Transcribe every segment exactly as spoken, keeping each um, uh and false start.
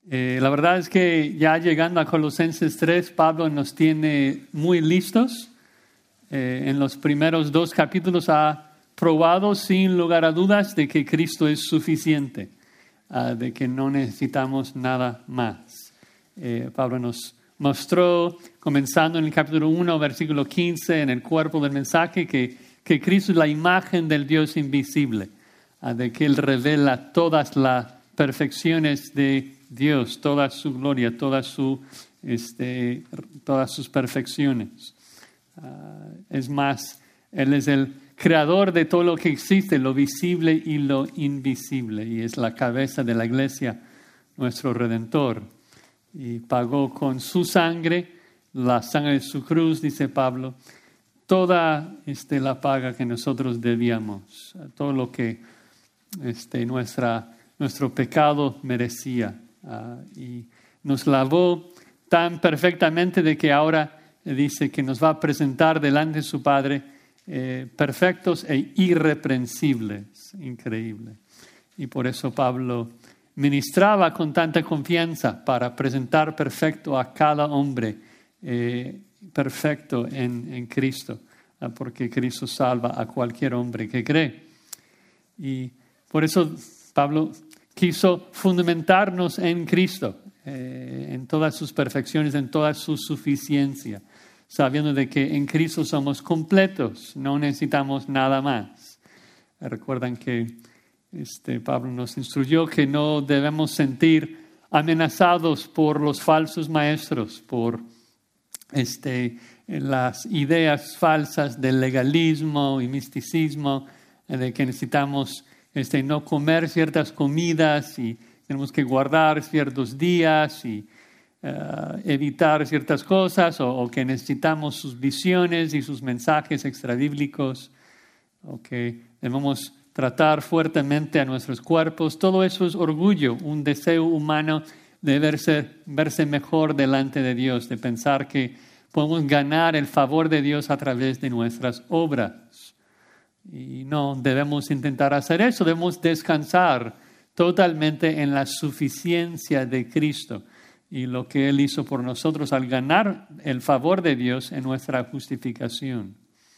Eh, la verdad es que ya llegando a Colosenses tres, Pablo nos tiene muy listos. Eh, en los primeros dos capítulos ha probado sin lugar a dudas de que Cristo es suficiente, uh, de que no necesitamos nada más. Eh, Pablo nos mostró, comenzando en el capítulo uno, versículo quince, en el cuerpo del mensaje, que, que Cristo es la imagen del Dios invisible, uh, de que Él revela todas las perfecciones de Dios, toda su gloria, toda su, este, todas sus perfecciones. Uh, es más, Él es el creador de todo lo que existe, lo visible y lo invisible, y es la cabeza de la iglesia, nuestro Redentor. Y pagó con su sangre, la sangre de su cruz, dice Pablo, toda este, la paga que nosotros debíamos, todo lo que este, nuestra, nuestro pecado merecía. Uh, y nos lavó tan perfectamente de que ahora dice que nos va a presentar delante de su Padre eh, perfectos e irreprensibles. Increíble. Y por eso Pablo ministraba con tanta confianza para presentar perfecto a cada hombre, eh, perfecto en, en Cristo, ¿eh? Porque Cristo salva a cualquier hombre que cree. Y por eso Pablo quiso fundamentarnos en Cristo, eh, en todas sus perfecciones, en toda su suficiencia, sabiendo de que en Cristo somos completos, no necesitamos nada más. Recuerdan que este, Pablo nos instruyó que no debemos sentir amenazados por los falsos maestros, por este, las ideas falsas del legalismo y misticismo, de que necesitamos este, no comer ciertas comidas y tenemos que guardar ciertos días y Uh, evitar ciertas cosas, o, o que necesitamos sus visiones y sus mensajes extrabíblicos, o que debemos tratar fuertemente a nuestros cuerpos. Todo eso es orgullo, un deseo humano de verse, verse mejor delante de Dios, de pensar que podemos ganar el favor de Dios a través de nuestras obras. Y no debemos intentar hacer eso, debemos descansar totalmente en la suficiencia de Cristo y lo que Él hizo por nosotros al ganar el favor de Dios en nuestra justificación.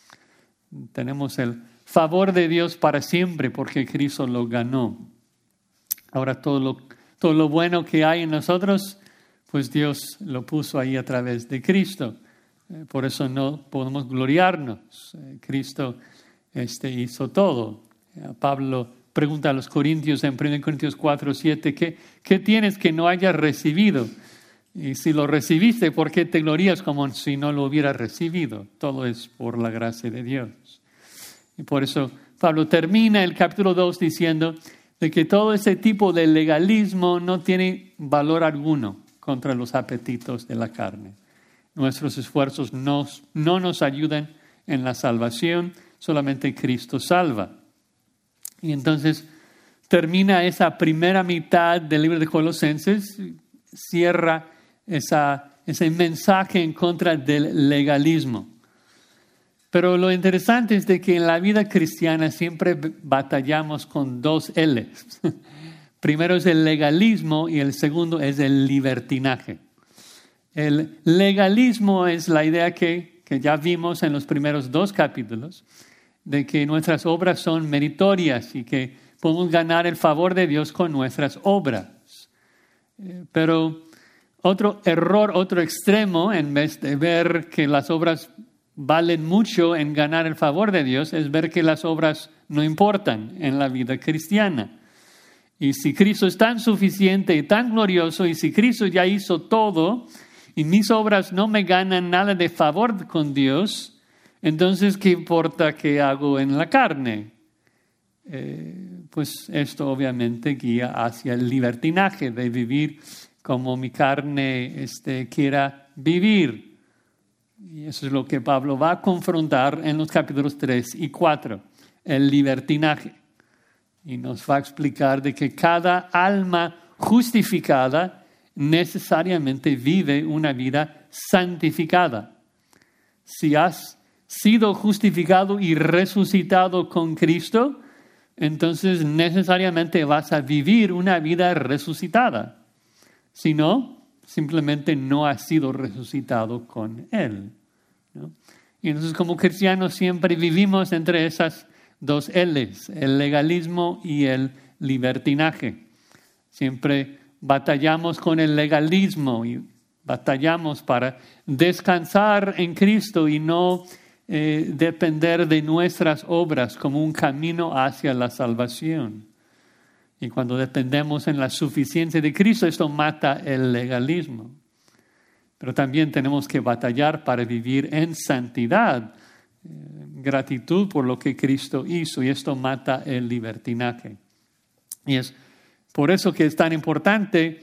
Tenemos el favor de Dios para siempre porque Cristo lo ganó. Ahora todo lo, todo lo bueno que hay en nosotros, pues Dios lo puso ahí a través de Cristo. Por eso no podemos gloriarnos. Cristo este, hizo todo. Pablo pregunta a los corintios en primera Corintios cuatro, siete, ¿qué, ¿qué tienes que no hayas recibido? Y si lo recibiste, ¿por qué te glorías como si no lo hubieras recibido? Todo es por la gracia de Dios. Y por eso Pablo termina el capítulo dos diciendo de que todo ese tipo de legalismo no tiene valor alguno contra los apetitos de la carne. Nuestros esfuerzos no, no nos ayudan en la salvación, solamente Cristo salva. Y entonces termina esa primera mitad del libro de Colosenses, cierra esa, ese mensaje en contra del legalismo. Pero lo interesante es de que en la vida cristiana siempre batallamos con dos L's. Primero es el legalismo y el segundo es el libertinaje. El legalismo es la idea que, que ya vimos en los primeros dos capítulos, de que nuestras obras son meritorias y que podemos ganar el favor de Dios con nuestras obras. Pero otro error, otro extremo, en vez de ver que las obras valen mucho en ganar el favor de Dios, es ver que las obras no importan en la vida cristiana. Y si Cristo es tan suficiente y tan glorioso, y si Cristo ya hizo todo, y mis obras no me ganan nada de favor con Dios, entonces, ¿qué importa qué hago en la carne? Eh, pues esto obviamente guía hacia el libertinaje de vivir como mi carne este, quiera vivir. Y eso es lo que Pablo va a confrontar en los capítulos tres y cuatro, el libertinaje. Y nos va a explicar de que cada alma justificada necesariamente vive una vida santificada. Si has sido justificado y resucitado con Cristo, entonces necesariamente vas a vivir una vida resucitada. sino simplemente no ha sido resucitado con Él, ¿no? Y entonces como cristianos siempre vivimos entre esas dos L's, el legalismo y el libertinaje. Siempre batallamos con el legalismo y batallamos para descansar en Cristo y no eh, depender de nuestras obras como un camino hacia la salvación. Y cuando dependemos en la suficiencia de Cristo, esto mata el legalismo. Pero también tenemos que batallar para vivir en santidad, eh, gratitud por lo que Cristo hizo, y esto mata el libertinaje. Y es por eso que es tan importante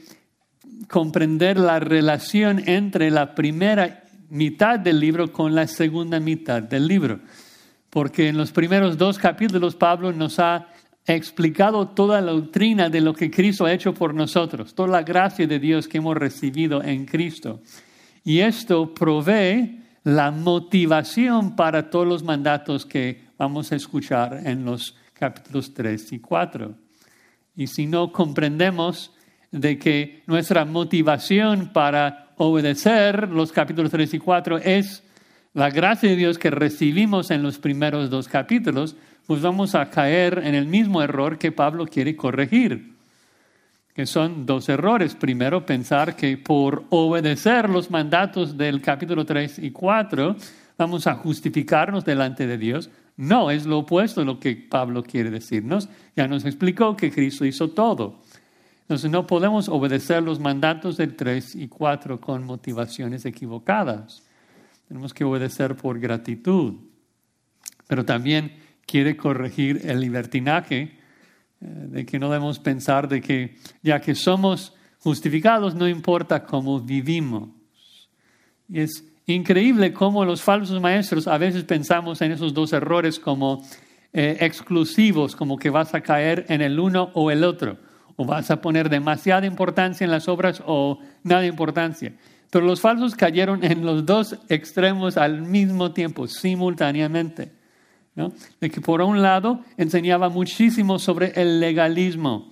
comprender la relación entre la primera mitad del libro con la segunda mitad del libro. Porque en los primeros dos capítulos Pablo nos ha explicado toda la doctrina de lo que Cristo ha hecho por nosotros, toda la gracia de Dios que hemos recibido en Cristo. Y esto provee la motivación para todos los mandatos que vamos a escuchar en los capítulos tres y cuatro. Y si no comprendemos de que nuestra motivación para obedecer los capítulos tres y cuatro es la gracia de Dios que recibimos en los primeros dos capítulos, pues vamos a caer en el mismo error que Pablo quiere corregir, que son dos errores. Primero, pensar que por obedecer los mandatos del capítulo tres y cuatro vamos a justificarnos delante de Dios. No, es lo opuesto de lo que Pablo quiere decirnos. Ya nos explicó que Cristo hizo todo. Entonces no podemos obedecer los mandatos del tres y cuatro con motivaciones equivocadas. Tenemos que obedecer por gratitud. Pero también quiere corregir el libertinaje, eh, de que no debemos pensar de que ya que somos justificados no importa cómo vivimos. Y es increíble cómo los falsos maestros a veces pensamos en esos dos errores como eh, exclusivos, como que vas a caer en el uno o el otro, o vas a poner demasiada importancia en las obras o nada importancia. Pero los falsos cayeron en los dos extremos al mismo tiempo, simultáneamente, ¿no? De que por un lado enseñaba muchísimo sobre el legalismo,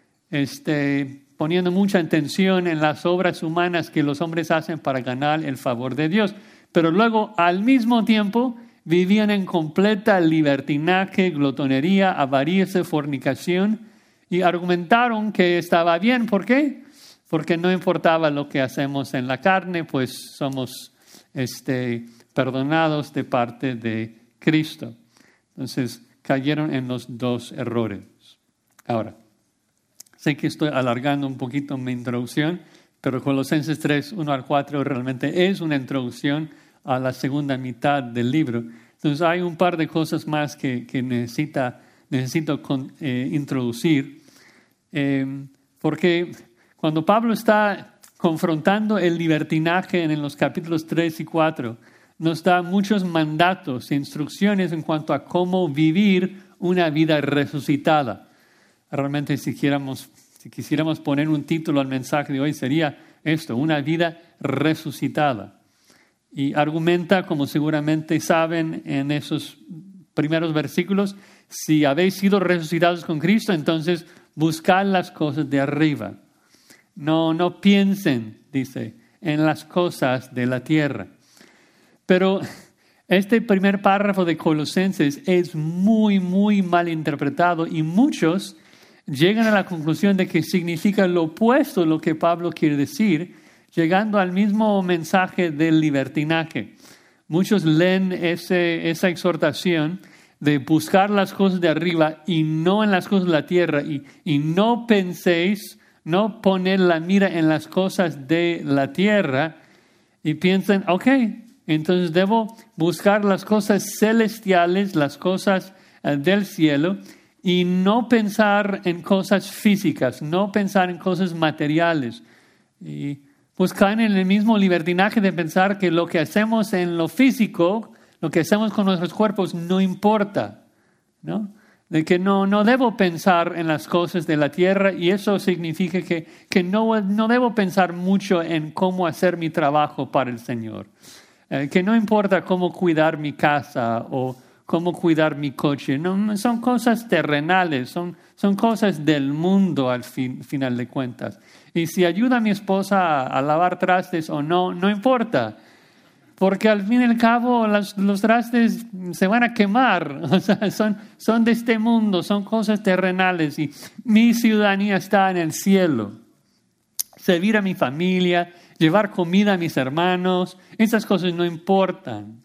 este, poniendo mucha atención en las obras humanas que los hombres hacen para ganar el favor de Dios. Pero luego, al mismo tiempo, vivían en completa libertinaje, glotonería, avaricia, fornicación, y argumentaron que estaba bien. ¿Por qué? Porque no importaba lo que hacemos en la carne, pues somos este, perdonados de parte de Cristo. Entonces, cayeron en los dos errores. Ahora, sé que estoy alargando un poquito mi introducción, pero Colosenses tres, uno al cuatro realmente es una introducción a la segunda mitad del libro. Entonces, hay un par de cosas más que, que necesita, necesito con, eh, introducir. Eh, porque cuando Pablo está confrontando el libertinaje en los capítulos tres y cuatro, nos da muchos mandatos e instrucciones en cuanto a cómo vivir una vida resucitada. Realmente si quisiéramos, si quisiéramos poner un título al mensaje de hoy sería esto, una vida resucitada. Y argumenta, como seguramente saben en esos primeros versículos, si habéis sido resucitados con Cristo, entonces buscad las cosas de arriba. No, no piensen, dice, en las cosas de la tierra. Pero este primer párrafo de Colosenses es muy, muy mal interpretado y muchos llegan a la conclusión de que significa lo opuesto a lo que Pablo quiere decir, llegando al mismo mensaje del libertinaje. Muchos leen ese, esa exhortación de buscar las cosas de arriba y no en las cosas de la tierra, y, y no penséis, no poner la mira en las cosas de la tierra, y piensan, ok, entonces debo buscar las cosas celestiales, las cosas uh, del cielo, y no pensar en cosas físicas, no pensar en cosas materiales. Y pues caen en el mismo libertinaje de pensar que lo que hacemos en lo físico, lo que hacemos con nuestros cuerpos no importa, ¿no? De que no, no debo pensar en las cosas de la tierra, y eso significa que, que no, no debo pensar mucho en cómo hacer mi trabajo para el Señor. Eh, que no importa cómo cuidar mi casa o cómo cuidar mi coche. No, son cosas terrenales, son, son cosas del mundo al fin, final de cuentas. Y si ayuda a mi esposa a, a lavar trastes o no, no importa. Porque al fin y al cabo las, los trastes se van a quemar. O sea, son, son de este mundo, son cosas terrenales. Y mi ciudadanía está en el cielo. Servir a mi familia, llevar comida a mis hermanos, esas cosas no importan.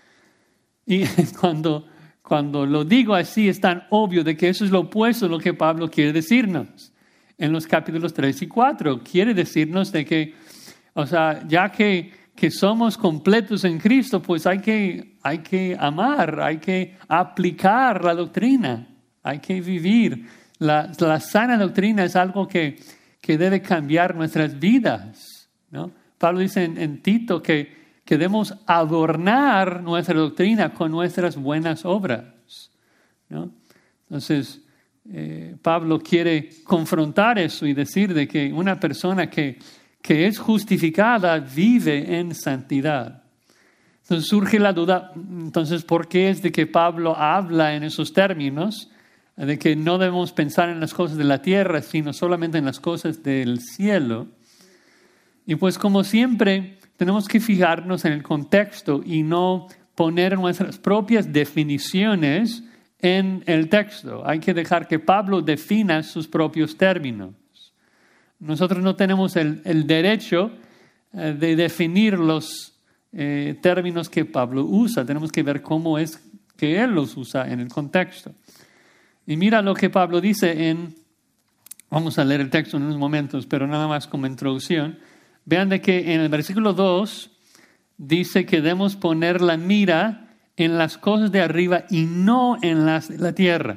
Y cuando, cuando lo digo así es tan obvio de que eso es lo opuesto a lo que Pablo quiere decirnos. En los capítulos tres y cuatro quiere decirnos de que, o sea, ya que, que somos completos en Cristo, pues hay que, hay que amar, hay que aplicar la doctrina, hay que vivir. La, la sana doctrina es algo que, que debe cambiar nuestras vidas, ¿no? Pablo dice en, en Tito que, que debemos adornar nuestra doctrina con nuestras buenas obras, ¿no? Entonces, eh, Pablo quiere confrontar eso y decir de que una persona que, que es justificada vive en santidad. Entonces surge la duda, entonces, ¿por qué es de que Pablo habla en esos términos? De que no debemos pensar en las cosas de la tierra, sino solamente en las cosas del cielo. Y pues como siempre, tenemos que fijarnos en el contexto y no poner nuestras propias definiciones en el texto. Hay que dejar que Pablo defina sus propios términos. Nosotros no tenemos el, el derecho eh, de definir los eh, términos que Pablo usa. Tenemos que ver cómo es que él los usa en el contexto. Y mira lo que Pablo dice en, vamos a leer el texto en unos momentos, pero nada más como introducción. Vean de que en el versículo dos dice que debemos poner la mira en las cosas de arriba y no en las de la tierra.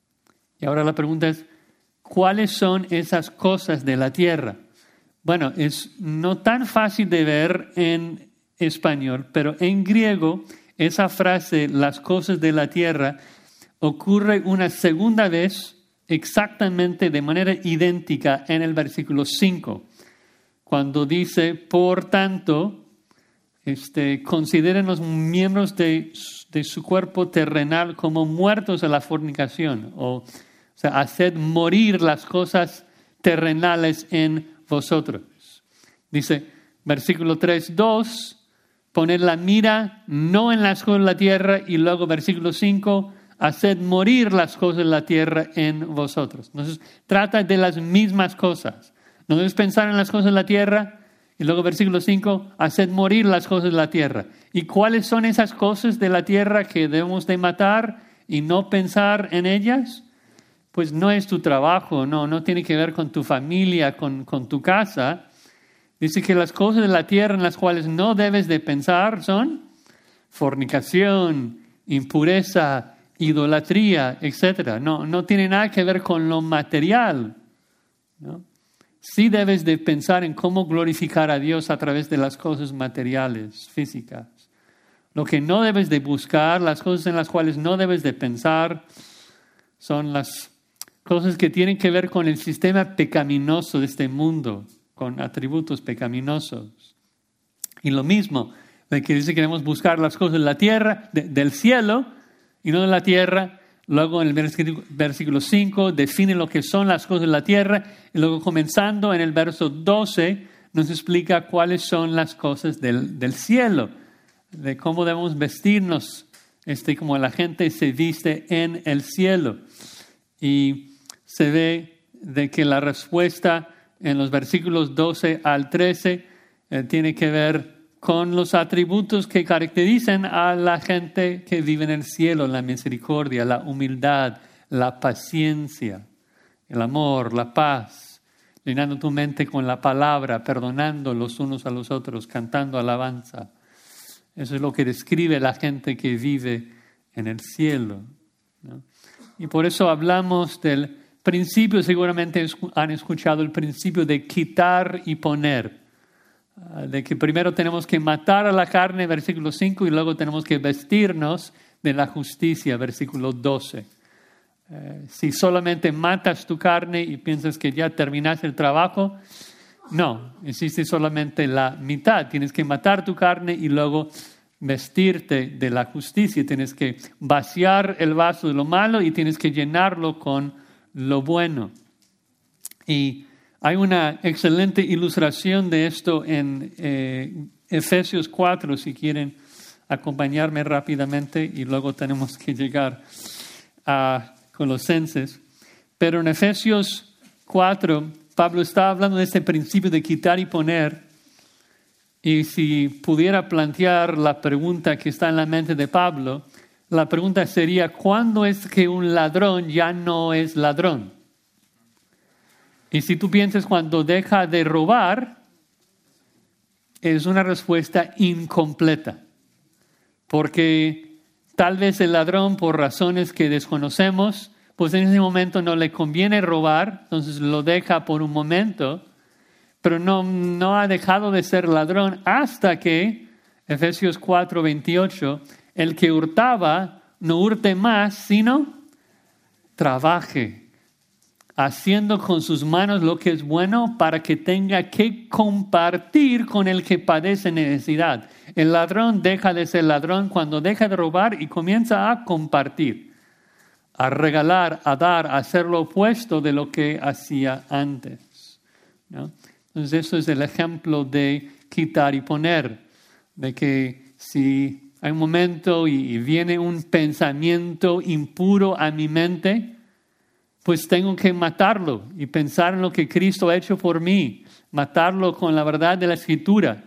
Y ahora la pregunta es, ¿cuáles son esas cosas de la tierra? Bueno, es no tan fácil de ver en español, pero en griego esa frase, las cosas de la tierra, ocurre una segunda vez exactamente de manera idéntica en el versículo cinco, cuando dice, por tanto, este, consideren los miembros de, de su cuerpo terrenal como muertos a la fornicación, o, o sea, haced morir las cosas terrenales en vosotros. Dice, versículo tres, dos, poner la mira no en las cosas de la tierra, y luego versículo cinco, haced morir las cosas de la tierra en vosotros. Entonces, trata de las mismas cosas. No debes pensar en las cosas de la tierra. Y luego versículo cinco, haced morir las cosas de la tierra. ¿Y cuáles son esas cosas de la tierra que debemos de matar y no pensar en ellas? Pues no es tu trabajo, no, no tiene que ver con tu familia, con, con tu casa. Dice que las cosas de la tierra en las cuales no debes de pensar son fornicación, impureza, idolatría, etcétera. No, no tiene nada que ver con lo material, ¿no? Sí debes de pensar en cómo glorificar a Dios a través de las cosas materiales, físicas. Lo que no debes de buscar, las cosas en las cuales no debes de pensar, son las cosas que tienen que ver con el sistema pecaminoso de este mundo, con atributos pecaminosos. Y lo mismo, de que dice que debemos buscar las cosas de la tierra, de, del cielo, y no de la tierra. Luego en el versículo cinco define lo que son las cosas de la tierra, y luego comenzando en el verso doce nos explica cuáles son las cosas del, del cielo, de cómo debemos vestirnos, este, como la gente se viste en el cielo. Y se ve de que la respuesta en los versículos doce al trece eh, tiene que ver con los atributos que caracterizan a la gente que vive en el cielo: la misericordia, la humildad, la paciencia, el amor, la paz, llenando tu mente con la palabra, perdonando los unos a los otros, cantando alabanza. Eso es lo que describe la gente que vive en el cielo, ¿no? Y por eso hablamos del principio, seguramente han escuchado el principio de quitar y poner. De que primero tenemos que matar a la carne, versículo cinco, y luego tenemos que vestirnos de la justicia, versículo doce. Eh, si solamente matas tu carne y piensas que ya terminaste el trabajo, no, existe solamente la mitad. Tienes que matar tu carne y luego vestirte de la justicia. Tienes que vaciar el vaso de lo malo y tienes que llenarlo con lo bueno. Y Hay una excelente ilustración de esto en eh, Efesios cuatro, si quieren acompañarme rápidamente, y luego tenemos que llegar a Colosenses. Pero en Efesios cuatro, Pablo está hablando de este principio de quitar y poner, y si pudiera plantear la pregunta que está en la mente de Pablo, la pregunta sería, ¿cuándo es que un ladrón ya no es ladrón? Y si tú piensas cuando deja de robar, es una respuesta incompleta. Porque tal vez el ladrón, por razones que desconocemos, pues en ese momento no le conviene robar, entonces lo deja por un momento, pero no, no ha dejado de ser ladrón hasta que, Efesios cuatro veintiocho, el que hurtaba no hurte más, sino trabaje, haciendo con sus manos lo que es bueno para que tenga que compartir con el que padece necesidad. El ladrón deja de ser ladrón cuando deja de robar y comienza a compartir, a regalar, a dar, a hacer lo opuesto de lo que hacía antes, ¿no? Entonces eso es el ejemplo de quitar y poner, de que si hay un momento y viene un pensamiento impuro a mi mente, pues tengo que matarlo y pensar en lo que Cristo ha hecho por mí, matarlo con la verdad de la Escritura.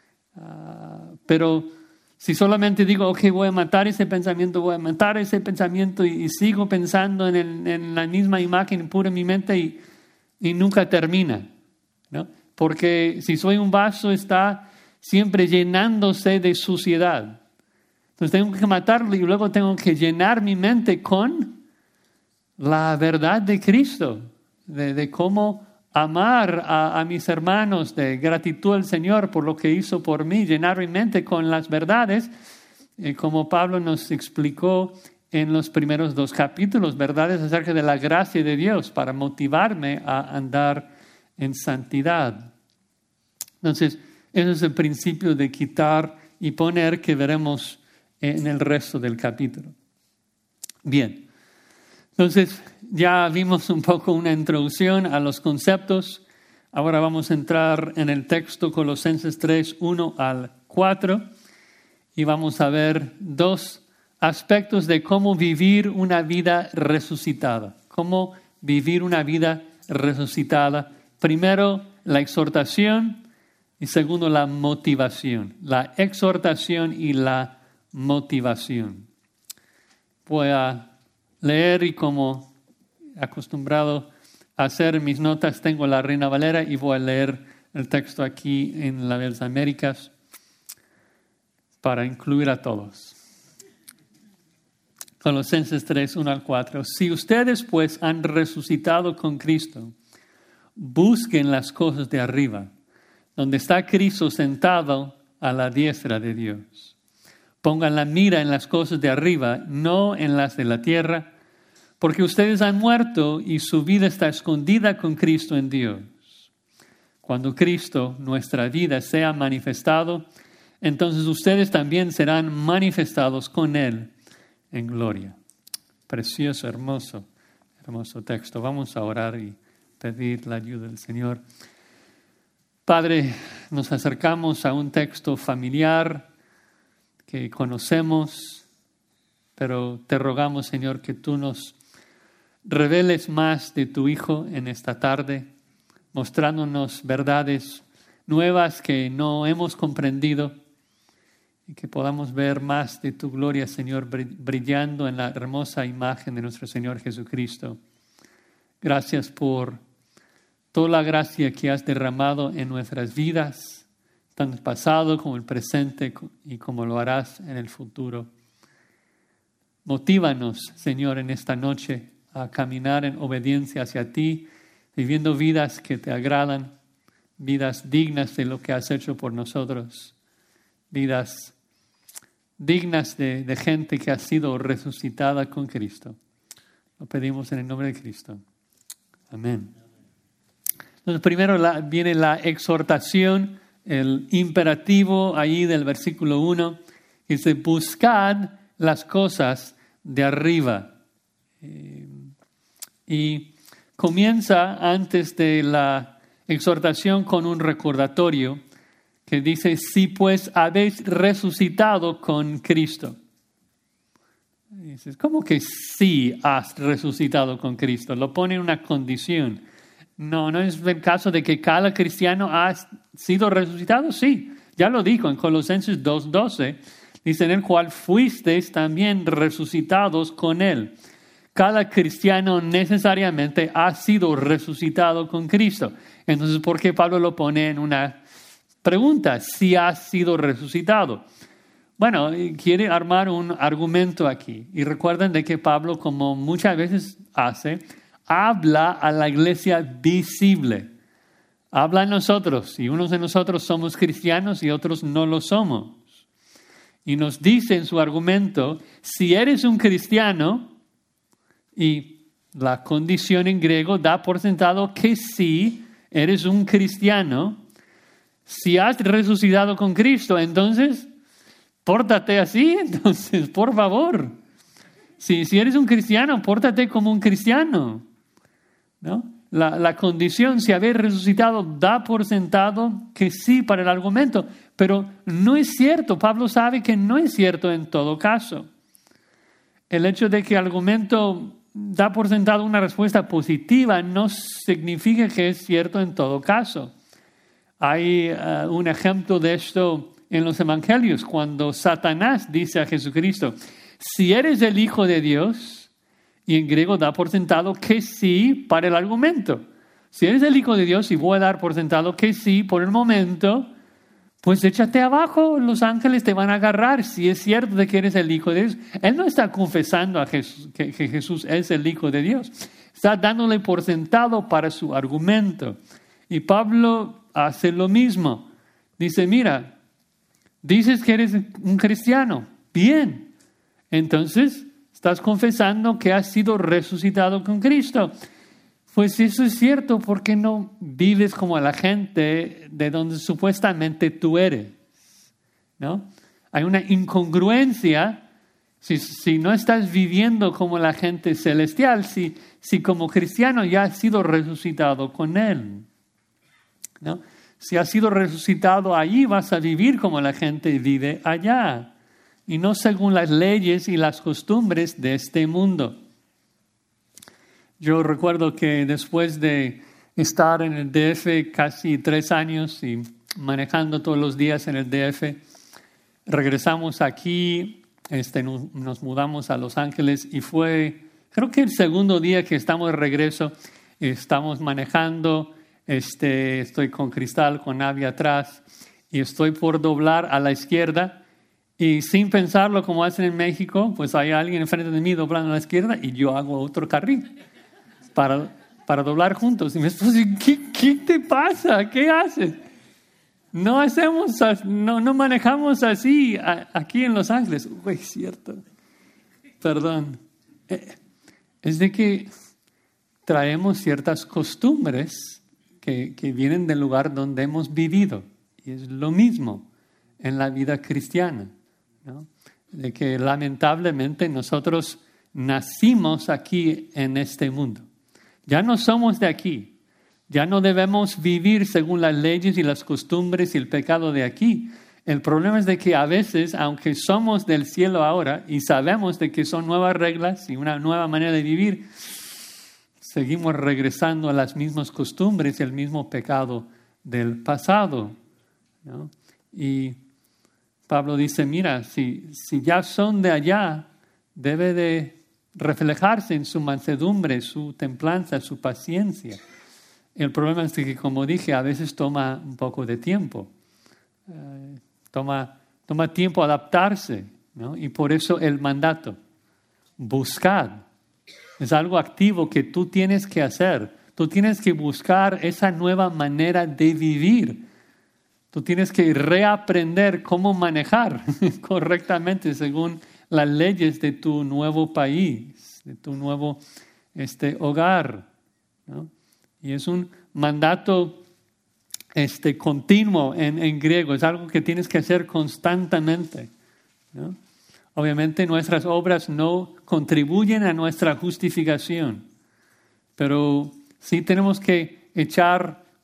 Uh, pero si solamente digo, ok, voy a matar ese pensamiento, voy a matar ese pensamiento y, y sigo pensando en, el, en la misma imagen pura en mi mente y, y nunca termina, ¿no? Porque si soy un vaso está siempre llenándose de suciedad. Entonces tengo que matarlo y luego tengo que llenar mi mente con la verdad de Cristo, de, de cómo amar a, a mis hermanos, de gratitud al Señor por lo que hizo por mí, llenar mi mente con las verdades, eh, como Pablo nos explicó en los primeros dos capítulos, verdades acerca de la gracia de Dios para motivarme a andar en santidad. Entonces, ese es el principio de quitar y poner que veremos en el resto del capítulo. Bien. Entonces, ya vimos un poco una introducción a los conceptos. Ahora vamos a entrar en el texto Colosenses tres, uno al cuatro, y vamos a ver dos aspectos de cómo vivir una vida resucitada. Cómo vivir una vida resucitada. Primero, la exhortación y segundo, la motivación. La exhortación y la motivación. Voy a leer y como acostumbrado a hacer mis notas, tengo la Reina Valera y voy a leer el texto aquí en la de las Américas para incluir a todos. Colosenses tres, uno al cuatro. Si ustedes pues han resucitado con Cristo, busquen las cosas de arriba, donde está Cristo sentado a la diestra de Dios. Pongan la mira en las cosas de arriba, no en las de la tierra, porque ustedes han muerto y su vida está escondida con Cristo en Dios. Cuando Cristo, nuestra vida, sea manifestado, entonces ustedes también serán manifestados con Él en gloria. Precioso, hermoso, hermoso texto. Vamos a orar y pedir la ayuda del Señor. Padre, nos acercamos a un texto familiar que conocemos, pero te rogamos, Señor, que tú nos reveles más de tu Hijo en esta tarde, mostrándonos verdades nuevas que no hemos comprendido y que podamos ver más de tu gloria, Señor, brillando en la hermosa imagen de nuestro Señor Jesucristo. Gracias por toda la gracia que has derramado en nuestras vidas, tanto el pasado como el presente y como lo harás en el futuro. Motívanos, Señor, en esta noche a caminar en obediencia hacia ti, viviendo vidas que te agradan, vidas dignas de lo que has hecho por nosotros, vidas dignas de, de gente que ha sido resucitada con Cristo. Lo pedimos en el nombre de Cristo. Amén. Entonces, primero la, viene la exhortación, el imperativo ahí del versículo uno, que dice, buscad las cosas de arriba. Eh, y comienza antes de la exhortación con un recordatorio que dice, si pues habéis resucitado con Cristo. Y dices, ¿cómo que sí has resucitado con Cristo? Lo pone en una condición. No, no es el caso de que cada cristiano ha sido resucitado. Sí, ya lo dijo en Colosenses dos doce. Dice, en el cual fuisteis también resucitados con Él. Cada cristiano necesariamente ha sido resucitado con Cristo. Entonces, ¿por qué Pablo lo pone en una pregunta? Si has sido resucitado. Bueno, quiere armar un argumento aquí. Y recuerden de que Pablo, como muchas veces hace, habla a la iglesia visible. Habla a nosotros. Y unos de nosotros somos cristianos y otros no lo somos. Y nos dice en su argumento, si eres un cristiano, y la condición en griego da por sentado que sí, eres un cristiano, si has resucitado con Cristo, entonces, pórtate así, entonces, por favor. Si, si eres un cristiano, pórtate como un cristiano, ¿no? La, la condición, si haber resucitado, da por sentado que sí para el argumento, pero no es cierto. Pablo sabe que no es cierto en todo caso. El hecho de que el argumento da por sentado una respuesta positiva no significa que es cierto en todo caso. Hay uh, un ejemplo de esto en los evangelios, cuando Satanás dice a Jesucristo, si eres el Hijo de Dios, y en griego da por sentado que sí para el argumento. Si eres el Hijo de Dios y voy a dar por sentado que sí por el momento, pues échate abajo, los ángeles te van a agarrar si es cierto de que eres el Hijo de Dios. Él no está confesando a Jesús, que, que Jesús es el Hijo de Dios. Está dándole por sentado para su argumento. Y Pablo hace lo mismo. Dice, mira, dices que eres un cristiano. Bien. Entonces, estás confesando que has sido resucitado con Cristo. Pues si eso es cierto, ¿por qué no vives como la gente de donde supuestamente tú eres? ¿No? Hay una incongruencia si, si no estás viviendo como la gente celestial, si, si como cristiano ya has sido resucitado con Él, ¿no? Si has sido resucitado allí, vas a vivir como la gente vive allá, y no según las leyes y las costumbres de este mundo. Yo recuerdo que después de estar en el D F casi tres años y manejando todos los días en el D F, regresamos aquí, este, nos, nos mudamos a Los Ángeles y fue, creo que el segundo día que estamos de regreso, estamos manejando, este, estoy con Cristal, con Navi atrás, y estoy por doblar a la izquierda. Y sin pensarlo, como hacen en México, pues hay alguien enfrente de mí doblando a la izquierda y yo hago otro carril para, para doblar juntos. Y me dice, ¿qué, ¿qué te pasa? ¿Qué haces? No hacemos, no, no manejamos así aquí en Los Ángeles. Uy, cierto. Perdón. Es de que traemos ciertas costumbres que, que vienen del lugar donde hemos vivido. Y es lo mismo en la vida cristiana, ¿no? De que lamentablemente nosotros nacimos aquí en este mundo. Ya no somos de aquí. Ya no debemos vivir según las leyes y las costumbres y el pecado de aquí. El problema es de que a veces, aunque somos del cielo ahora y sabemos de que son nuevas reglas y una nueva manera de vivir, seguimos regresando a las mismas costumbres y el mismo pecado del pasado, ¿no? Y Pablo dice, mira, si, si ya son de allá, debe de reflejarse en su mansedumbre, su templanza, su paciencia. El problema es que, como dije, a veces toma un poco de tiempo. Eh, toma, toma tiempo adaptarse, ¿no? Y por eso el mandato, buscad. Es algo activo que tú tienes que hacer. Tú tienes que buscar esa nueva manera de vivir. Tú tienes que reaprender cómo manejar correctamente según las leyes de tu nuevo país, de tu nuevo este, hogar, ¿no? Y es un mandato este, continuo en, en griego, es algo que tienes que hacer constantemente, ¿no? Obviamente nuestras obras no contribuyen a nuestra justificación, pero sí tenemos que echar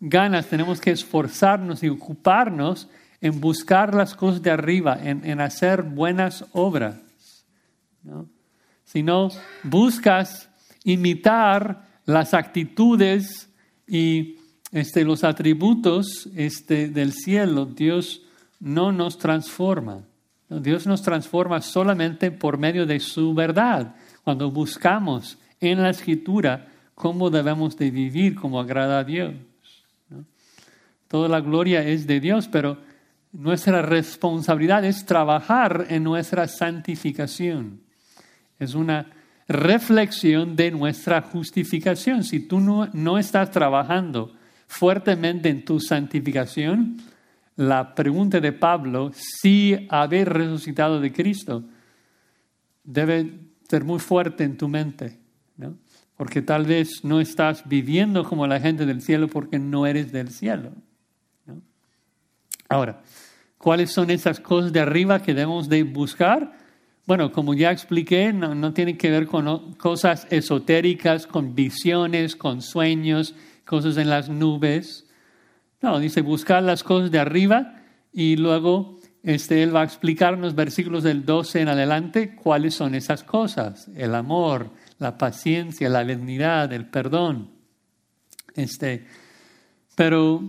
ganas, tenemos que esforzarnos y ocuparnos en buscar las cosas de arriba, en, en hacer buenas obras, ¿no? Si no buscas imitar las actitudes y este, los atributos este, del cielo, Dios no nos transforma. Dios nos transforma solamente por medio de su verdad. Cuando buscamos en la Escritura cómo debemos de vivir, cómo agrada a Dios, ¿no? Toda la gloria es de Dios, pero nuestra responsabilidad es trabajar en nuestra santificación. Es una reflexión de nuestra justificación. Si tú no, no estás trabajando fuertemente en tu santificación, la pregunta de Pablo, si haber resucitado de Cristo, debe ser muy fuerte en tu mente, ¿no? Porque tal vez no estás viviendo como la gente del cielo porque no eres del cielo, ¿no? Ahora, ¿cuáles son esas cosas de arriba que debemos de buscar? Bueno, como ya expliqué, no, no tiene que ver con cosas esotéricas, con visiones, con sueños, cosas en las nubes. No, dice buscar las cosas de arriba y luego este, él va a explicar en los versículos del doce en adelante cuáles son esas cosas. El amor, la paciencia, la benignidad, el perdón. Este, pero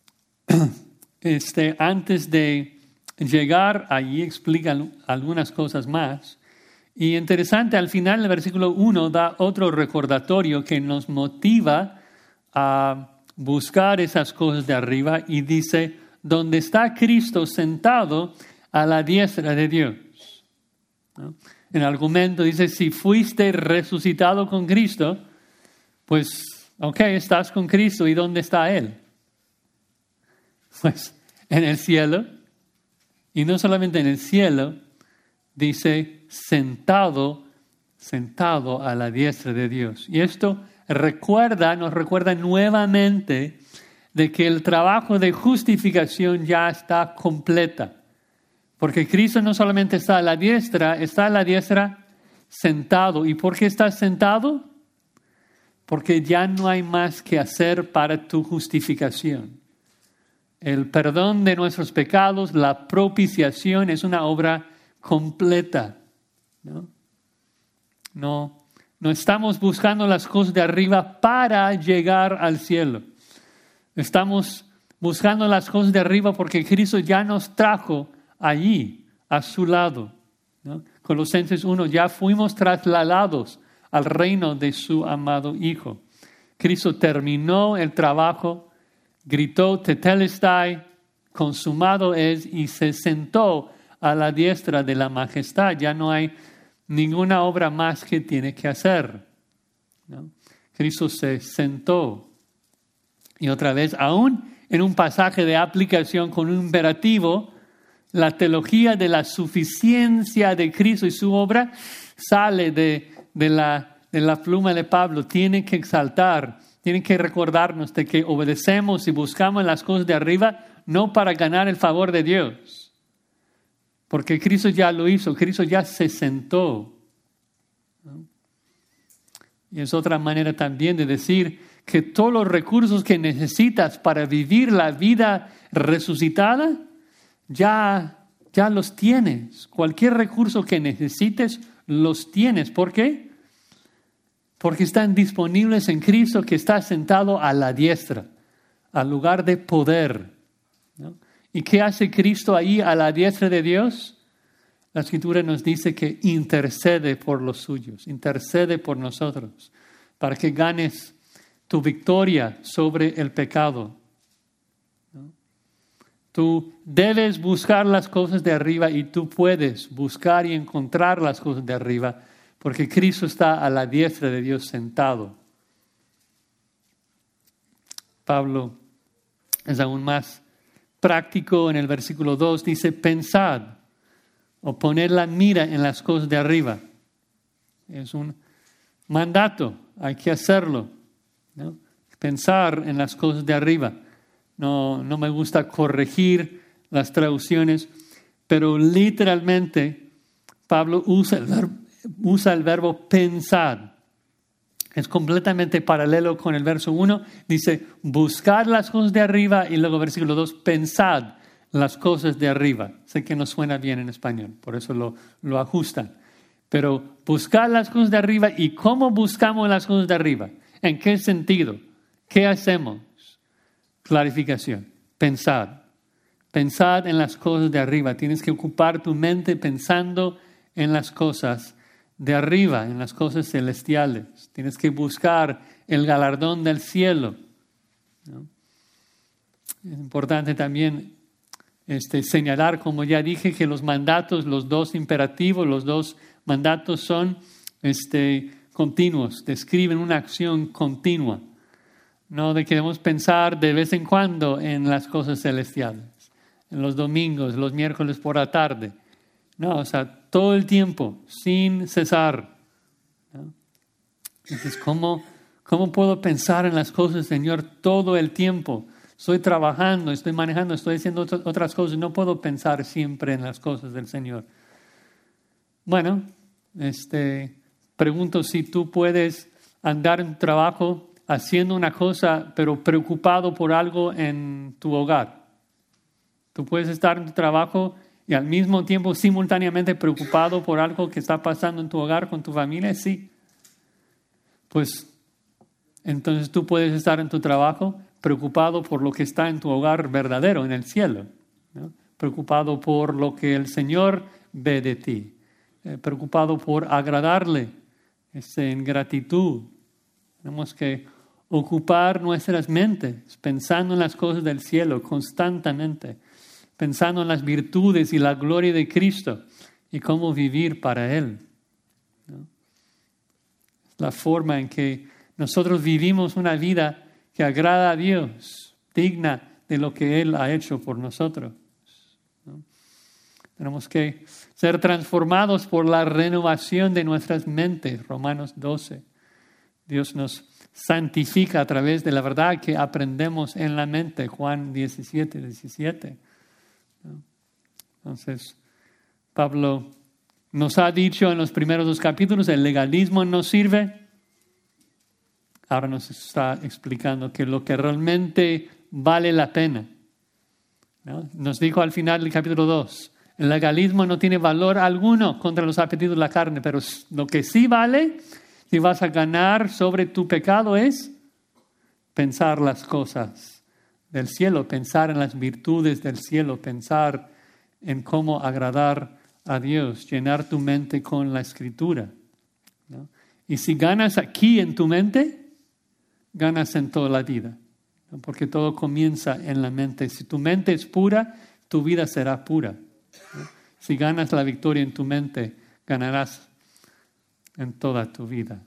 este, antes de llegar allí explica algunas cosas más. Y interesante, al final del versículo uno da otro recordatorio que nos motiva a buscar esas cosas de arriba y dice, donde está Cristo sentado a la diestra de Dios, ¿no? En el argumento dice, si fuiste resucitado con Cristo, pues, ok, estás con Cristo, ¿y dónde está Él? Pues en el cielo. Y no solamente en el cielo, dice sentado, sentado a la diestra de Dios. Y esto recuerda, nos recuerda nuevamente de que el trabajo de justificación ya está completa. Porque Cristo no solamente está a la diestra, está a la diestra sentado. ¿Y por qué está sentado? Porque ya no hay más que hacer para tu justificación. El perdón de nuestros pecados, la propiciación es una obra completa, ¿no? No, no estamos buscando las cosas de arriba para llegar al cielo. Estamos buscando las cosas de arriba porque Cristo ya nos trajo allí, a su lado, ¿no? Colosenses uno, ya fuimos trasladados al reino de su amado Hijo. Cristo terminó el trabajo, gritó tetelestai, consumado es, y se sentó a la diestra de la majestad. Ya no hay ninguna obra más que tiene que hacer, ¿no? Cristo se sentó. Y otra vez, aún en un pasaje de aplicación con un imperativo, la teología de la suficiencia de Cristo y su obra sale de, de, la, de la pluma de Pablo. Tiene que exaltar, tiene que recordarnos de que obedecemos y buscamos las cosas de arriba no para ganar el favor de Dios, porque Cristo ya lo hizo, Cristo ya se sentó, ¿no? Y es otra manera también de decir que todos los recursos que necesitas para vivir la vida resucitada, ya, ya los tienes. Cualquier recurso que necesites, los tienes. ¿Por qué? Porque están disponibles en Cristo, que está sentado a la diestra, al lugar de poder, ¿no? ¿Y qué hace Cristo ahí a la diestra de Dios? La Escritura nos dice que intercede por los suyos, intercede por nosotros, para que ganes tu victoria sobre el pecado, ¿no? Tú debes buscar las cosas de arriba y tú puedes buscar y encontrar las cosas de arriba porque Cristo está a la diestra de Dios sentado. Pablo es aún más práctico en el versículo dos, dice pensad o poner la mira en las cosas de arriba. Es un mandato, hay que hacerlo, ¿no? Pensar en las cosas de arriba. No, no me gusta corregir las traducciones, pero literalmente Pablo usa el verbo, usa el verbo pensar. Es completamente paralelo con el verso uno. Dice, buscad las cosas de arriba, y luego versículo dos, pensad las cosas de arriba. Sé que no suena bien en español, por eso lo, lo ajustan. Pero buscad las cosas de arriba. ¿Y cómo buscamos las cosas de arriba? ¿En qué sentido? ¿Qué hacemos? Clarificación. Pensad. Pensad en las cosas de arriba. Tienes que ocupar tu mente pensando en las cosas de arriba, en las cosas celestiales. Tienes que buscar el galardón del cielo, ¿no? Es importante también este, señalar, como ya dije, que los mandatos, los dos imperativos, los dos mandatos son este, continuos, describen una acción continua. No de que debemos pensar de vez en cuando en las cosas celestiales, en los domingos, los miércoles por la tarde. No, o sea, todo el tiempo, sin cesar, ¿no? Entonces, ¿cómo, ¿cómo puedo pensar en las cosas, Señor, todo el tiempo? Estoy trabajando, estoy manejando, estoy haciendo otras cosas. No puedo pensar siempre en las cosas del Señor. Bueno, este, pregunto si tú puedes andar en tu trabajo haciendo una cosa, pero preocupado por algo en tu hogar. Tú puedes estar en tu trabajo y al mismo tiempo simultáneamente preocupado por algo que está pasando en tu hogar con tu familia. Sí. Pues entonces tú puedes estar en tu trabajo preocupado por lo que está en tu hogar verdadero, en el cielo, ¿no? Preocupado por lo que el Señor ve de ti. Eh, preocupado por agradarle, este, en gratitud. Tenemos que ocupar nuestras mentes pensando en las cosas del cielo constantemente, pensando en las virtudes y la gloria de Cristo y cómo vivir para Él, ¿no? La forma en que nosotros vivimos una vida que agrada a Dios, digna de lo que Él ha hecho por nosotros, ¿no? Tenemos que ser transformados por la renovación de nuestras mentes, Romanos doce. Dios nos santifica a través de la verdad que aprendemos en la mente, Juan diecisiete, diecisiete. Entonces, Pablo nos ha dicho en los primeros dos capítulos, el legalismo no sirve. Ahora nos está explicando que lo que realmente vale la pena, ¿no? Nos dijo al final del capítulo dos, el legalismo no tiene valor alguno contra los apetitos de la carne, pero lo que sí vale, si vas a ganar sobre tu pecado, es pensar las cosas del cielo, pensar en las virtudes del cielo, pensar en cómo agradar a Dios, llenar tu mente con la Escritura, ¿no? Y si ganas aquí en tu mente, ganas en toda la vida, ¿no? Porque todo comienza en la mente. Si tu mente es pura, tu vida será pura, ¿no? Si ganas la victoria en tu mente, ganarás en toda tu vida.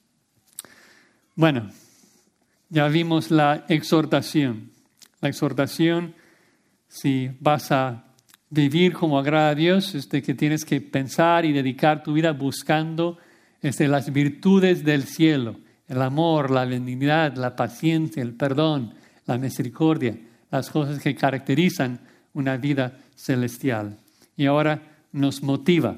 Bueno, ya vimos la exhortación. La exhortación, si vas a vivir como agrada a Dios, es de que tienes que pensar y dedicar tu vida buscando este, las virtudes del cielo. El amor, la benignidad, la paciencia, el perdón, la misericordia, las cosas que caracterizan una vida celestial. Y ahora nos motiva.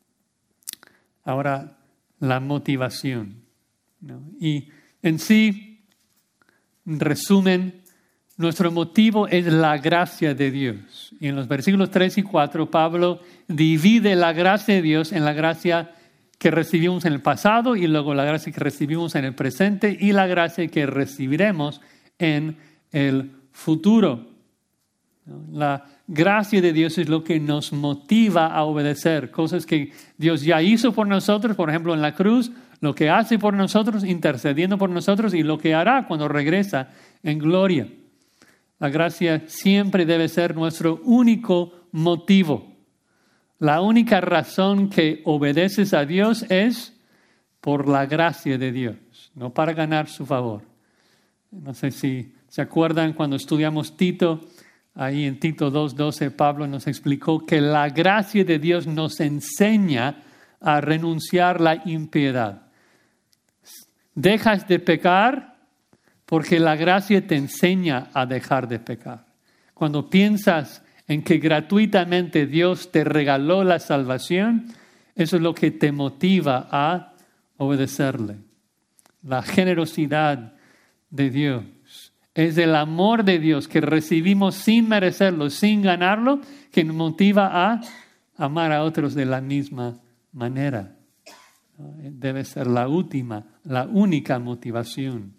Ahora la motivación, ¿no? Y en sí, en resumen, nuestro motivo es la gracia de Dios. Y en los versículos tres y cuatro, Pablo divide la gracia de Dios en la gracia que recibimos en el pasado y luego la gracia que recibimos en el presente y la gracia que recibiremos en el futuro. La gracia de Dios es lo que nos motiva a obedecer, cosas que Dios ya hizo por nosotros, por ejemplo en la cruz, lo que hace por nosotros, intercediendo por nosotros y lo que hará cuando regresa en gloria. La gracia siempre debe ser nuestro único motivo. La única razón que obedeces a Dios es por la gracia de Dios, no para ganar su favor. No sé si se acuerdan cuando estudiamos Tito, ahí en Tito dos doce, Pablo nos explicó que la gracia de Dios nos enseña a renunciar a la impiedad. Dejas de pecar porque la gracia te enseña a dejar de pecar. Cuando piensas en que gratuitamente Dios te regaló la salvación, eso es lo que te motiva a obedecerle. la generosidad de Dios. Es el amor de Dios que recibimos sin merecerlo, sin ganarlo, que nos motiva a amar a otros de la misma manera. Debe ser la última, la única motivación.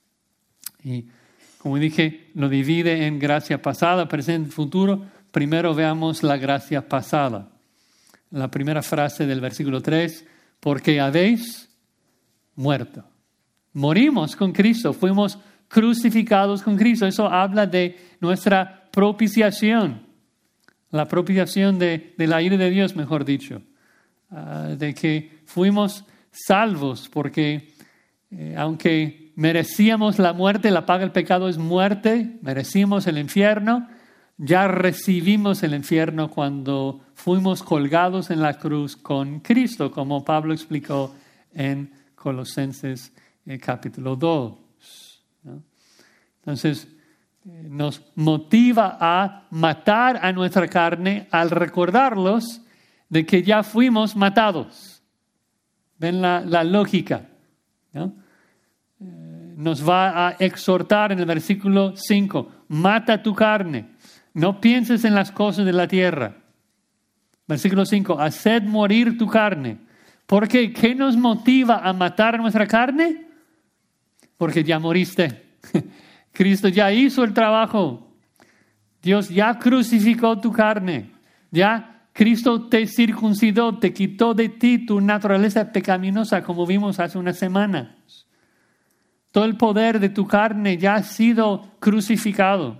Y como dije, lo divide en gracia pasada, presente, futuro. Primero veamos la gracia pasada. La primera frase del versículo tres, porque habéis muerto. Morimos con Cristo, fuimos crucificados con Cristo. Eso habla de nuestra propiciación, la propiciación de, de la ira de Dios, mejor dicho, uh, de que fuimos salvos porque eh, aunque merecíamos la muerte, la paga del pecado es muerte, merecimos el infierno, ya recibimos el infierno cuando fuimos colgados en la cruz con Cristo, como Pablo explicó en Colosenses eh, capítulo dos. ¿No? Entonces, eh, nos motiva a matar a nuestra carne al recordarlos de que ya fuimos matados. ¿Ven la, la lógica? ¿No? Eh, nos va a exhortar en el versículo cinco, mata tu carne, no pienses en las cosas de la tierra. Versículo cinco, haced morir tu carne. ¿Por qué? ¿Qué nos motiva a matar a nuestra carne? Porque ya moriste. Cristo ya hizo el trabajo. Dios ya crucificó tu carne. Ya Cristo te circuncidó, te quitó de ti tu naturaleza pecaminosa, como vimos hace unas semanas. Todo el poder de tu carne ya ha sido crucificado.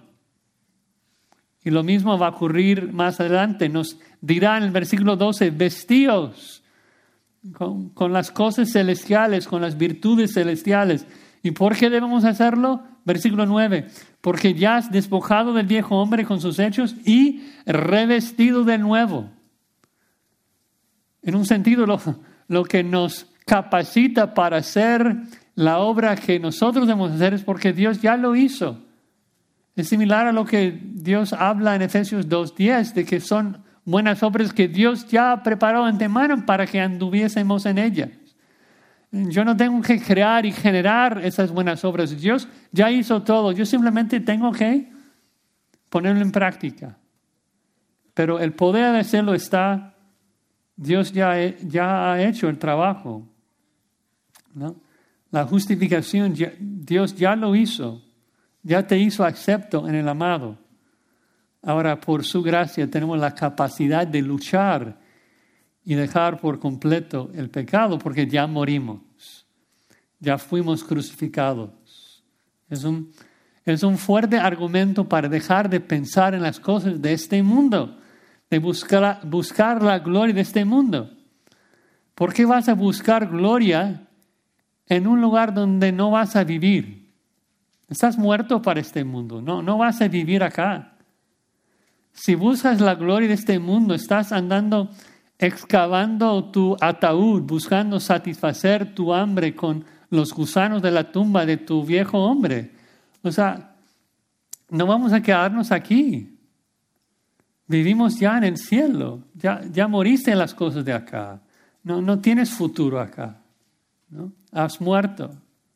Y lo mismo va a ocurrir más adelante. Nos dirá en el versículo doce, vestíos con, con las cosas celestiales, con las virtudes celestiales. ¿Y por qué debemos hacerlo? Versículo nueve, porque ya has despojado del viejo hombre con sus hechos y revestido del nuevo. En un sentido, lo, lo que nos capacita para hacer la obra que nosotros debemos hacer es porque Dios ya lo hizo. Es similar a lo que Dios habla en Efesios dos diez, de que son buenas obras que Dios ya preparó antemano para que anduviésemos en ellas. Yo no tengo que crear y generar esas buenas obras. Dios ya hizo todo. Yo simplemente tengo que ponerlo en práctica. Pero el poder de hacerlo está, Dios ya, ya ha hecho el trabajo, ¿no? La justificación, ya, Dios ya lo hizo. Ya te hizo acepto en el amado. Ahora, por su gracia, tenemos la capacidad de luchar y dejar por completo el pecado, porque ya morimos. Ya fuimos crucificados. Es un, es un fuerte argumento para dejar de pensar en las cosas de este mundo, de buscar, buscar la gloria de este mundo. ¿Por qué vas a buscar gloria en un lugar donde no vas a vivir? Estás muerto para este mundo, no, no vas a vivir acá. Si buscas la gloria de este mundo, estás andando excavando tu ataúd, buscando satisfacer tu hambre con los gusanos de la tumba de tu viejo hombre. O sea, no vamos a quedarnos aquí. Vivimos ya en el cielo, ya, ya moriste en las cosas de acá. No, no tienes futuro acá, ¿no? Has muerto.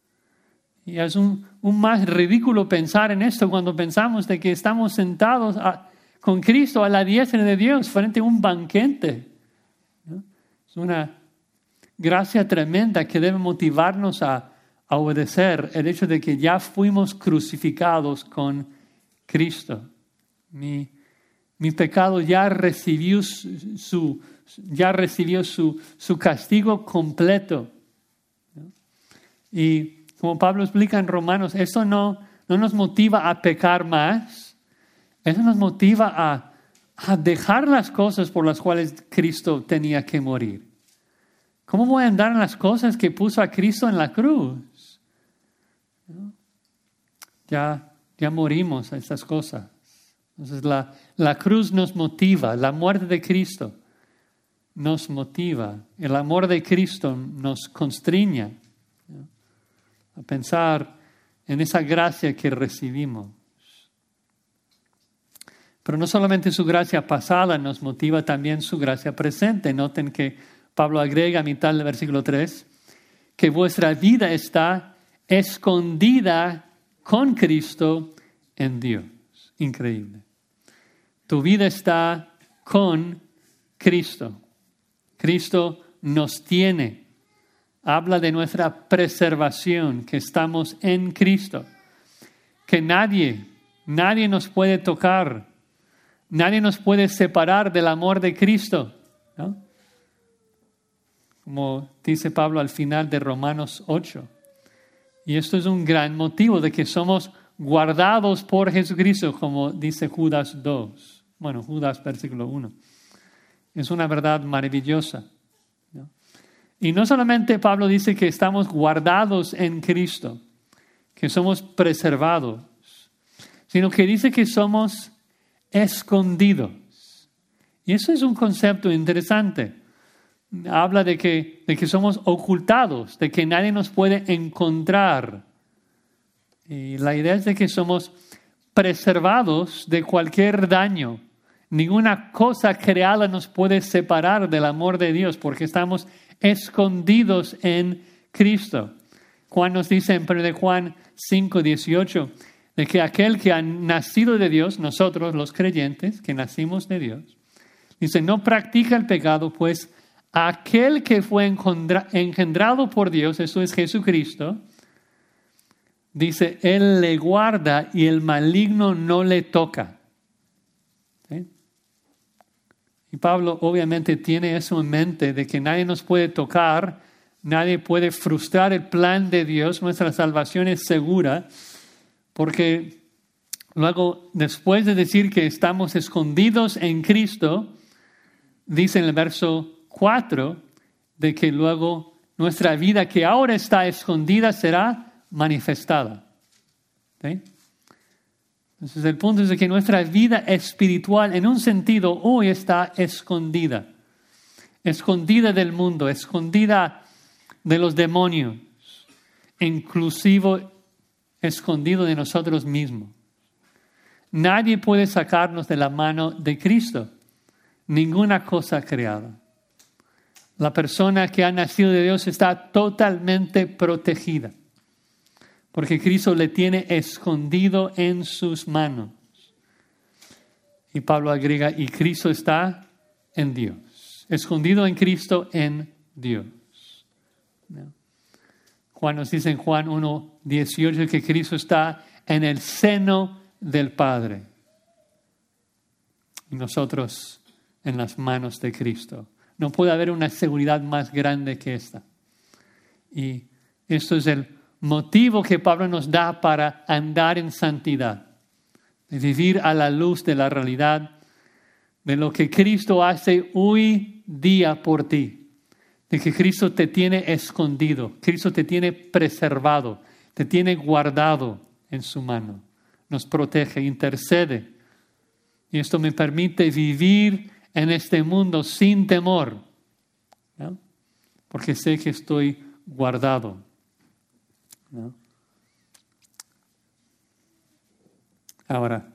Y es un, un más ridículo pensar en esto cuando pensamos de que estamos sentados a, con Cristo a la diestra de Dios frente a un banquete, ¿no? Es una gracia tremenda que debe motivarnos a, a obedecer el hecho de que ya fuimos crucificados con Cristo. Mi, mi pecado ya recibió su, su, ya recibió su, su castigo completo, ¿no? Y como Pablo explica en Romanos, eso no, no nos motiva a pecar más. Eso nos motiva a, a dejar las cosas por las cuales Cristo tenía que morir. ¿Cómo voy a andar en las cosas que puso a Cristo en la cruz? ¿No? Ya, ya morimos a estas cosas. Entonces la, la cruz nos motiva, la muerte de Cristo nos motiva. El amor de Cristo nos constriña a pensar en esa gracia que recibimos. Pero no solamente su gracia pasada nos motiva, también su gracia presente. Noten que Pablo agrega a mitad del versículo tres, que vuestra vida está escondida con Cristo en Dios. Increíble. Tu vida está con Cristo. Cristo nos tiene. Habla de nuestra preservación, que estamos en Cristo. Que nadie, nadie nos puede tocar. Nadie nos puede separar del amor de Cristo, ¿no? Como dice Pablo al final de Romanos ocho. Y esto es un gran motivo de que somos guardados por Jesucristo, como dice Judas dos. Bueno, Judas versículo uno. Es una verdad maravillosa, ¿no? Y no solamente Pablo dice que estamos guardados en Cristo, que somos preservados, sino que dice que somos escondidos. Y eso es un concepto interesante. Habla de que, de que somos ocultados, de que nadie nos puede encontrar. Y la idea es de que somos preservados de cualquier daño. Ninguna cosa creada nos puede separar del amor de Dios porque estamos escondidos en Cristo. Juan nos dice en primera de Juan cinco dieciocho de que aquel que ha nacido de Dios, nosotros los creyentes que nacimos de Dios, dice, no practica el pecado, pues aquel que fue engendrado por Dios, eso es Jesucristo, dice, Él le guarda y el maligno no le toca. ¿Sí? Y Pablo obviamente tiene eso en mente, de que nadie nos puede tocar, nadie puede frustrar el plan de Dios, nuestra salvación es segura, porque luego, después de decir que estamos escondidos en Cristo, dice en el verso cuatro, de que luego nuestra vida que ahora está escondida será manifestada. ¿Sí? Entonces el punto es de que nuestra vida espiritual en un sentido hoy está escondida. Escondida del mundo, escondida de los demonios, inclusive escondido de nosotros mismos. Nadie puede sacarnos de la mano de Cristo. Ninguna cosa creada. La persona que ha nacido de Dios está totalmente protegida. Porque Cristo le tiene escondido en sus manos. Y Pablo agrega, y Cristo está en Dios. Escondido en Cristo en Dios. ¿No? Juan nos dice en Juan uno dieciocho que Cristo está en el seno del Padre. Y nosotros en las manos de Cristo. No puede haber una seguridad más grande que esta. Y esto es el motivo que Pablo nos da para andar en santidad. De vivir a la luz de la realidad de lo que Cristo hace hoy día por ti. De que Cristo te tiene escondido, Cristo te tiene preservado, te tiene guardado en su mano. Nos protege, intercede. Y esto me permite vivir en este mundo sin temor, ¿no? Porque sé que estoy guardado, ¿no? Ahora,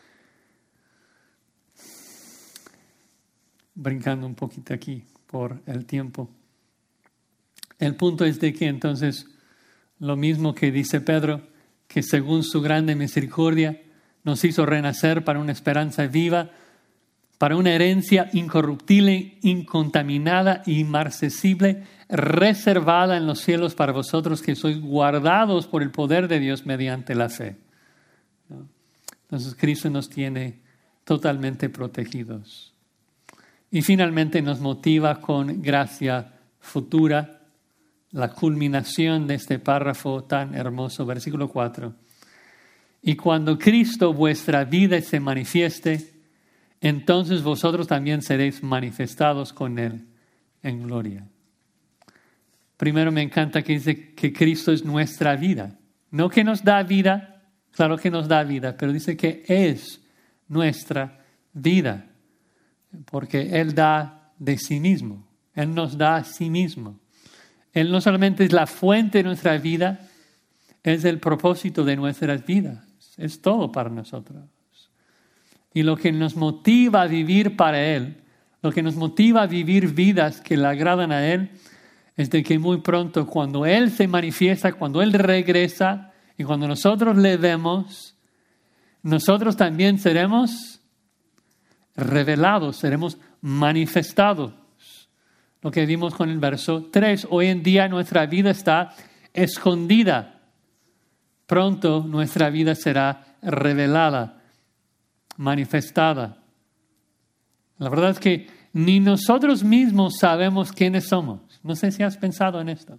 brincando un poquito aquí por el tiempo. El punto es de que entonces, lo mismo que dice Pedro, que según su grande misericordia nos hizo renacer para una esperanza viva, para una herencia incorruptible, incontaminada, inmarcesible, reservada en los cielos para vosotros que sois guardados por el poder de Dios mediante la fe. ¿No? Entonces Cristo nos tiene totalmente protegidos. Y finalmente nos motiva con gracia futura, la culminación de este párrafo tan hermoso, versículo cuatro. Y cuando Cristo vuestra vida se manifieste, entonces vosotros también seréis manifestados con Él en gloria. Primero me encanta que dice que Cristo es nuestra vida. No que nos da vida, claro que nos da vida, pero dice que es nuestra vida. Porque Él da de sí mismo. Él nos da a sí mismo. Él no solamente es la fuente de nuestra vida, es el propósito de nuestras vidas. Es todo para nosotros. Y lo que nos motiva a vivir para Él, lo que nos motiva a vivir vidas que le agradan a Él, es de que muy pronto, cuando Él se manifiesta, cuando Él regresa y cuando nosotros le vemos, nosotros también seremos revelados, seremos manifestados. Lo que vimos con el verso tres, hoy en día nuestra vida está escondida. Pronto nuestra vida será revelada, manifestada. La verdad es que ni nosotros mismos sabemos quiénes somos. No sé si has pensado en esto.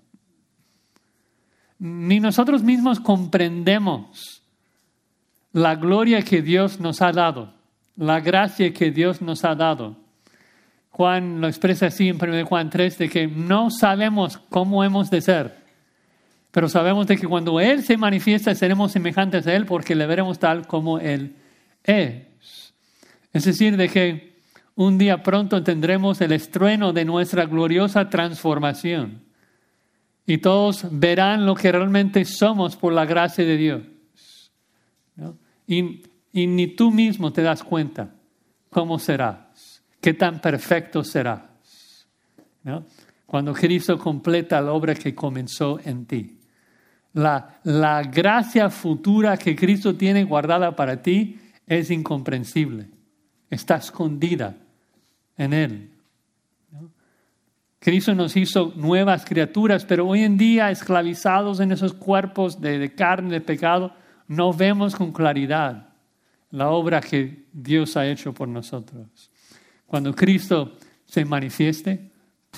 Ni nosotros mismos comprendemos la gloria que Dios nos ha dado, la gracia que Dios nos ha dado. Juan lo expresa así en primero Juan tres, de que no sabemos cómo hemos de ser, pero sabemos de que cuando Él se manifiesta seremos semejantes a Él porque le veremos tal como Él es. Es decir, de que un día pronto tendremos el estruendo de nuestra gloriosa transformación y todos verán lo que realmente somos por la gracia de Dios, ¿no? Y, y ni tú mismo te das cuenta cómo serás, qué tan perfecto serás, ¿no? Cuando Cristo completa la obra que comenzó en ti. La, la gracia futura que Cristo tiene guardada para ti es incomprensible. Está escondida en Él, ¿no? Cristo nos hizo nuevas criaturas, pero hoy en día, esclavizados en esos cuerpos de, de carne, de pecado, no vemos con claridad la obra que Dios ha hecho por nosotros. Cuando Cristo se manifieste,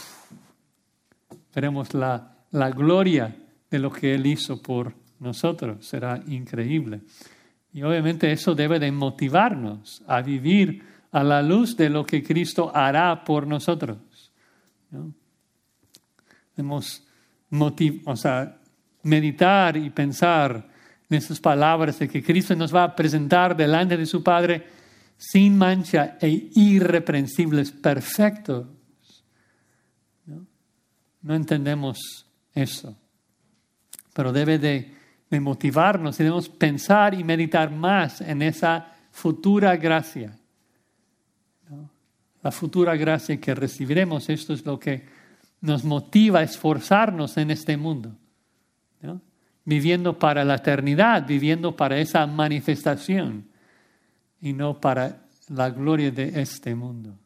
veremos la, la gloria de lo que Él hizo por nosotros. Será increíble. Y obviamente eso debe de motivarnos a vivir a la luz de lo que Cristo hará por nosotros, ¿no? Debemos motiv- o sea, meditar y pensar en esas palabras de que Cristo nos va a presentar delante de su Padre sin mancha e irreprensibles, perfectos, ¿no? No entendemos eso, pero debe de, de motivarnos y debemos pensar y meditar más en esa futura gracia, ¿no? La futura gracia que recibiremos. Esto es lo que nos motiva a esforzarnos en este mundo, ¿no? Viviendo para la eternidad, viviendo para esa manifestación y no para la gloria de este mundo.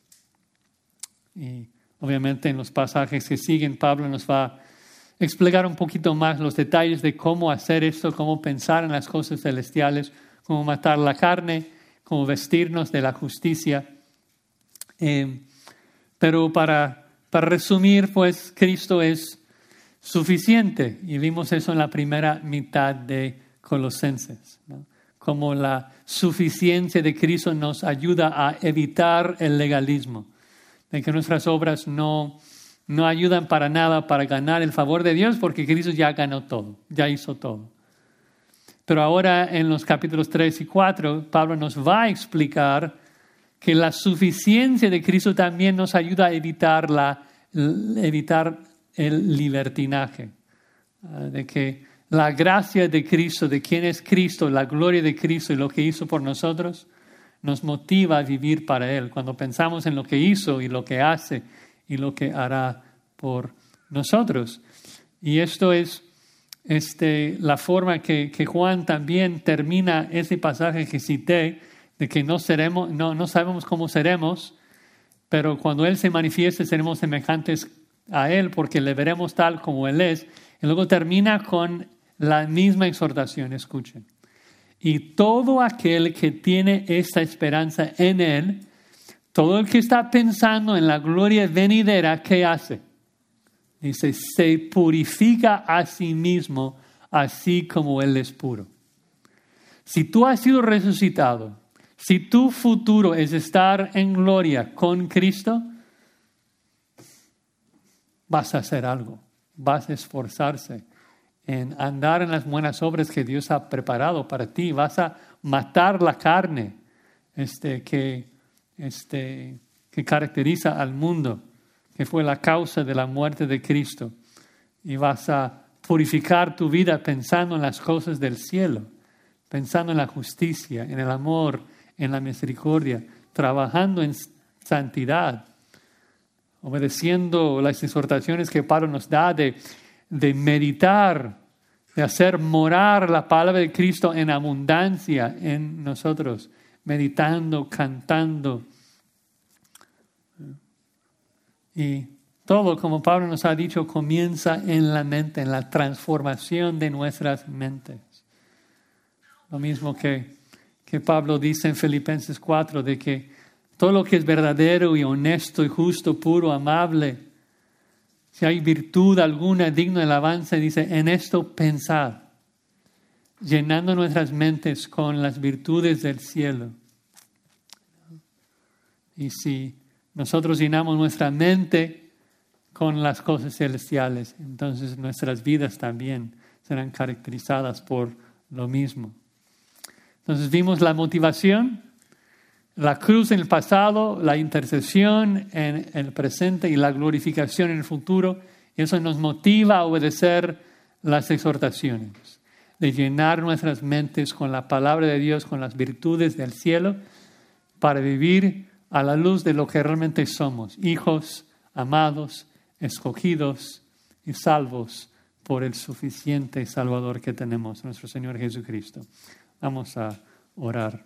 Y obviamente en los pasajes que siguen, Pablo nos va a explicar un poquito más los detalles de cómo hacer esto, cómo pensar en las cosas celestiales, cómo matar la carne, cómo vestirnos de la justicia. Eh, pero para, para resumir, pues Cristo es suficiente. Y vimos eso en la primera mitad de Colosenses, ¿no? Como la suficiencia de Cristo nos ayuda a evitar el legalismo, de que nuestras obras no, no ayudan para nada para ganar el favor de Dios, porque Cristo ya ganó todo, ya hizo todo. Pero ahora en los capítulos tres y cuatro, Pablo nos va a explicar que la suficiencia de Cristo también nos ayuda a evitar, la, evitar el libertinaje, de que la gracia de Cristo, de quién es Cristo, la gloria de Cristo y lo que hizo por nosotros, nos motiva a vivir para Él. Cuando pensamos en lo que hizo y lo que hace y lo que hará por nosotros. Y esto es este, la forma que, que Juan también termina ese pasaje que cité, de que no, seremos, no, no sabemos cómo seremos, pero cuando Él se manifieste seremos semejantes a Él porque le veremos tal como Él es. Y luego termina con la misma exhortación, escuchen. Y todo aquel que tiene esta esperanza en Él, todo el que está pensando en la gloria venidera, ¿qué hace? Dice, se purifica a sí mismo, así como Él es puro. Si tú has sido resucitado, si tu futuro es estar en gloria con Cristo, vas a hacer algo, vas a esforzarse en andar en las buenas obras que Dios ha preparado para ti, vas a matar la carne este, que, este, que caracteriza al mundo, que fue la causa de la muerte de Cristo, y vas a purificar tu vida pensando en las cosas del cielo, pensando en la justicia, en el amor, en la misericordia, trabajando en santidad. obedeciendo las exhortaciones que Pablo nos da de, de meditar, de hacer morar la palabra de Cristo en abundancia en nosotros, meditando, cantando. Y todo, como Pablo nos ha dicho, comienza en la mente, en la transformación de nuestras mentes. Lo mismo que, que Pablo dice en Filipenses cuatro, de que todo lo que es verdadero y honesto y justo, puro, amable, si hay virtud alguna digna de alabanza, dice, en esto pensad, llenando nuestras mentes con las virtudes del cielo. Y si nosotros llenamos nuestra mente con las cosas celestiales, entonces nuestras vidas también serán caracterizadas por lo mismo. Entonces vimos la motivación, la cruz en el pasado, la intercesión en el presente y la glorificación en el futuro. Y eso nos motiva a obedecer las exhortaciones, de llenar nuestras mentes con la palabra de Dios, con las virtudes del cielo, para vivir a la luz de lo que realmente somos, hijos amados, escogidos y salvos por el suficiente Salvador que tenemos, nuestro Señor Jesucristo. Vamos a orar.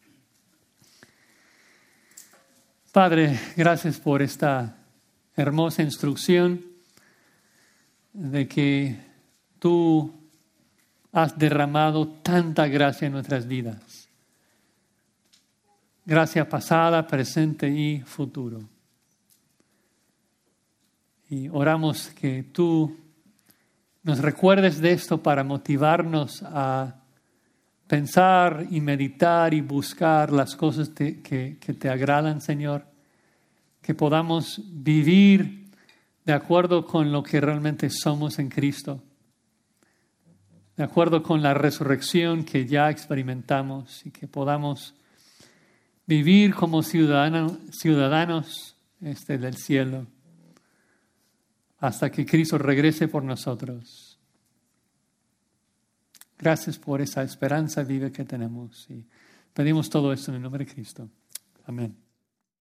Padre, gracias por esta hermosa instrucción de que tú has derramado tanta gracia en nuestras vidas. Gracia pasada, presente y futuro. Y oramos que tú nos recuerdes de esto para motivarnos a pensar y meditar y buscar las cosas te, que, que te agradan, Señor. Que podamos vivir de acuerdo con lo que realmente somos en Cristo. De acuerdo con la resurrección que ya experimentamos y que podamos vivir como ciudadanos, ciudadanos este, del cielo hasta que Cristo regrese por nosotros. Gracias por esa esperanza viva que tenemos y pedimos todo esto en el nombre de Cristo. Amén.